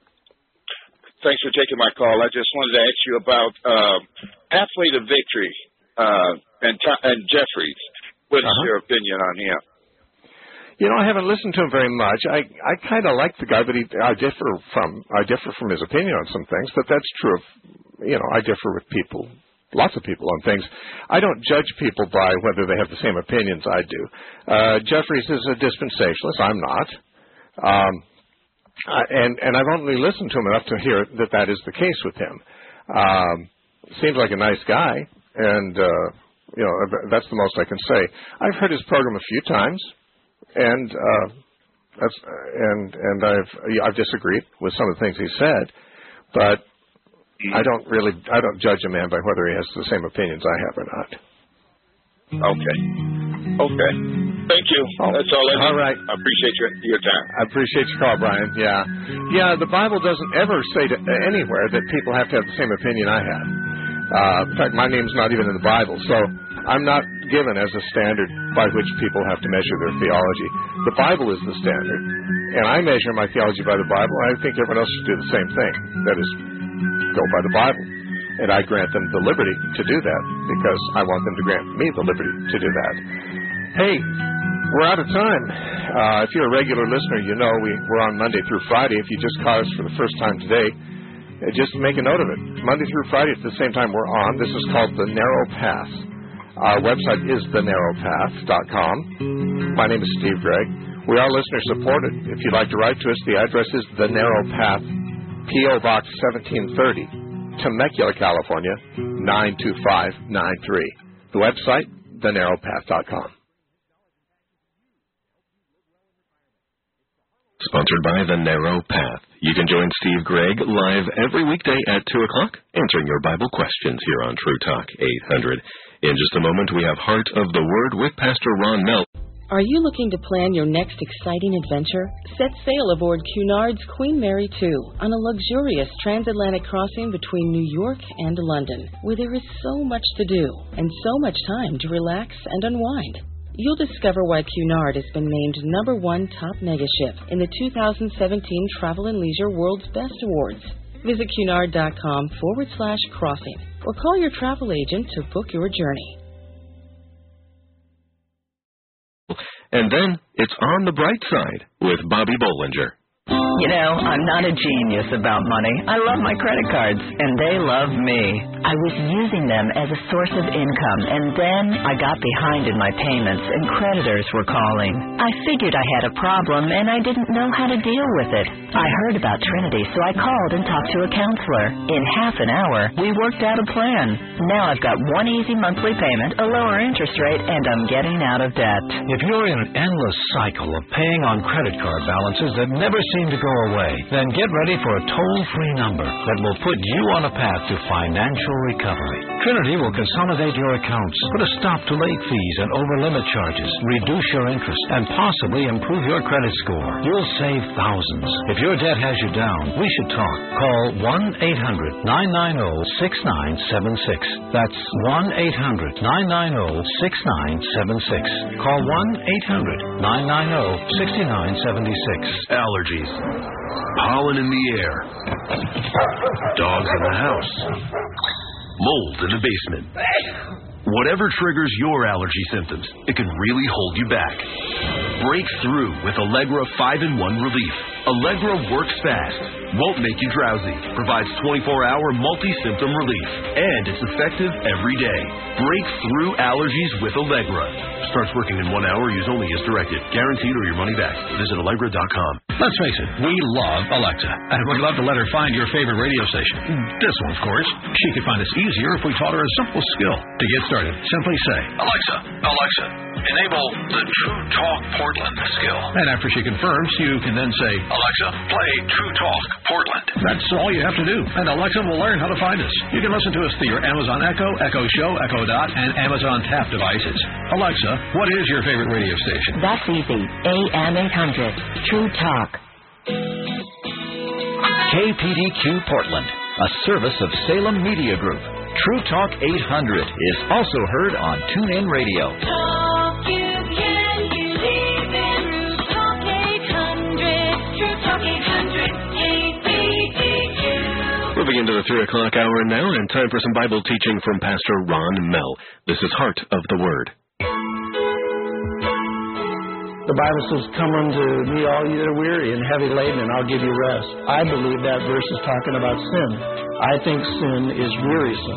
Thanks for taking my call. I just wanted to ask you about Pathway to Victory and Jeffries. What is your opinion on him? You know, I haven't listened to him very much. I kind of like the guy, but I differ from his opinion on some things. But that's true of, I differ with people. Lots of people on things. I don't judge people by whether they have the same opinions I do. Jeffries is a dispensationalist. I'm not. And I've only listened to him enough to hear that is the case with him. Seems like a nice guy, and that's the most I can say. I've heard his program a few times, and I've disagreed with some of the things he said, but I don't judge a man by whether he has the same opinions I have or not. Okay. Thank you. That's all I need. All right. I appreciate your time. I appreciate your call, Brian. Yeah, the Bible doesn't ever say anywhere that people have to have the same opinion I have. In fact, my name's not even in the Bible, so I'm not given as a standard by which people have to measure their theology. The Bible is the standard, and I measure my theology by the Bible. I think everyone else should do the same thing. That is, go by the Bible. And I grant them the liberty to do that because I want them to grant me the liberty to do that. Hey, we're out of time. If you're a regular listener, you know we're on Monday through Friday. If you just caught us for the first time today, just make a note of it. Monday through Friday at the same time we're on. This is called The Narrow Path. Our website is thenarrowpath.com. My name is Steve Gregg. We are listener-supported. If you'd like to write to us, the address is The Narrow Path, P.O. Box 1730. Temecula, California, 92593. The website, thenarrowpath.com. Sponsored by The Narrow Path. You can join Steve Gregg live every weekday at 2 o'clock, answering your Bible questions here on True Talk 800. In just a moment, we have Heart of the Word with Pastor Ron Mell. Are you looking to plan your next exciting adventure? Set sail aboard Cunard's Queen Mary 2 on a luxurious transatlantic crossing between New York and London, where there is so much to do and so much time to relax and unwind. You'll discover why Cunard has been named #1 top megaship in the 2017 Travel and Leisure World's Best Awards. Visit cunard.com/crossing or call your travel agent to book your journey. And then it's On the Bright Side with Bobby Bollinger. You know, I'm not a genius about money. I love my credit cards, and they love me. I was using them as a source of income, and then I got behind in my payments, and creditors were calling. I figured I had a problem, and I didn't know how to deal with it. I heard about Trinity, so I called and talked to a counselor. In half an hour, we worked out a plan. Now I've got one easy monthly payment, a lower interest rate, and I'm getting out of debt. If you're in an endless cycle of paying on credit card balances that never seem to go away, then get ready for a toll-free number that will put you on a path to financial recovery. Trinity will consolidate your accounts, put a stop to late fees and over-limit charges, reduce your interest, and possibly improve your credit score. You'll save thousands. If your debt has you down, we should talk. Call 1-800-990-6976. That's 1-800-990-6976. Call 1-800-990-6976. Allergies. Pollen in the air. Dogs in the house. Mold in the basement. Whatever triggers your allergy symptoms, it can really hold you back. Break through with Allegra 5-in-1 Relief. Allegra works fast, won't make you drowsy, provides 24-hour multi-symptom relief, and it's effective every day. Break through allergies with Allegra. Starts working in 1 hour. Use only as directed. Guaranteed or your money back. Visit Allegra.com. Let's face it, we love Alexa, and would love to let her find your favorite radio station. This one, of course. She could find us easier if we taught her a simple skill. To get started, simply say, Alexa, enable the True Talk Portland skill. And after she confirms, you can then say, Alexa, play True Talk Portland. That's all you have to do, and Alexa will learn how to find us. You can listen to us through your Amazon Echo, Echo Show, Echo Dot, and Amazon Tap devices. Alexa, what is your favorite radio station? That's easy. AM 800. True Talk. KPDQ Portland, a service of Salem Media Group. True Talk 800 is also heard on TuneIn Radio. Talk you can believe in. True Talk 800. True Talk 800. KPDQ. Moving into the 3 o'clock hour now, and time for some Bible teaching from Pastor Ron Mell. This is Heart of the Word. The Bible says, come unto me all you that are weary and heavy laden, and I'll give you rest. I believe that verse is talking about sin. I think sin is wearisome.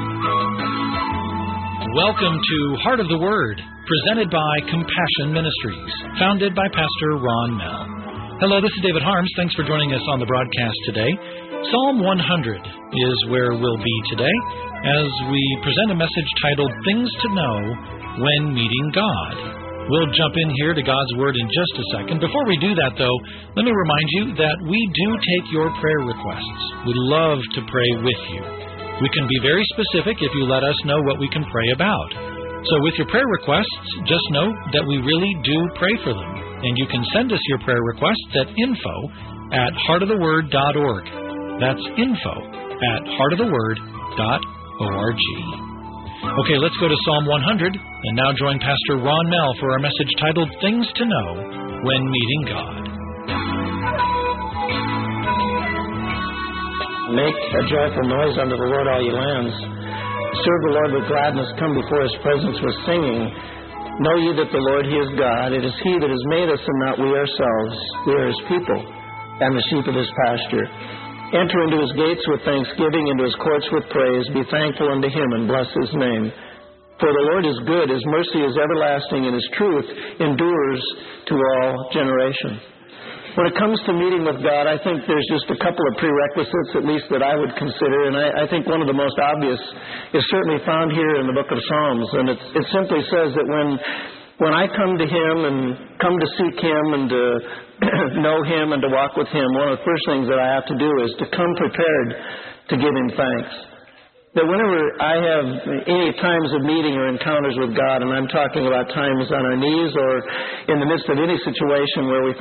Welcome to Heart of the Word, presented by Compassion Ministries, founded by Pastor Ron Mell. Hello, this is David Harms. Thanks for joining us on the broadcast today. Psalm 100 is where we'll be today as we present a message titled, Things to Know When Meeting God. We'll jump in here to God's Word in just a second. Before we do that, though, let me remind you that we do take your prayer requests. We love to pray with you. We can be very specific if you let us know what we can pray about. So with your prayer requests, just note that we really do pray for them. And you can send us your prayer requests at info@heartoftheword.org. That's info@heartoftheword.org. Okay, let's go to Psalm 100 and now join Pastor Ron Mell for our message titled Things to Know When Meeting God. Make a joyful noise unto the Lord, all ye lands. Serve the Lord with gladness. Come before His presence with singing. Know ye that the Lord, He is God. It is He that has made us and not we ourselves. We are His people and the sheep of His pasture. Enter into His gates with thanksgiving, into His courts with praise. Be thankful unto Him and bless His name. For the Lord is good. His mercy is everlasting, and His truth endures to all generations. When it comes to meeting with God, I think there's just a couple of prerequisites, at least that I would consider, and I think one of the most obvious is certainly found here in the book of Psalms, and it simply says that when I come to Him and come to seek Him and to know Him and to walk with Him, one of the first things that I have to do is to come prepared to give Him thanks. That whenever I have any times of meeting or encounters with God, and I'm talking about times on our knees or in the midst of any situation where we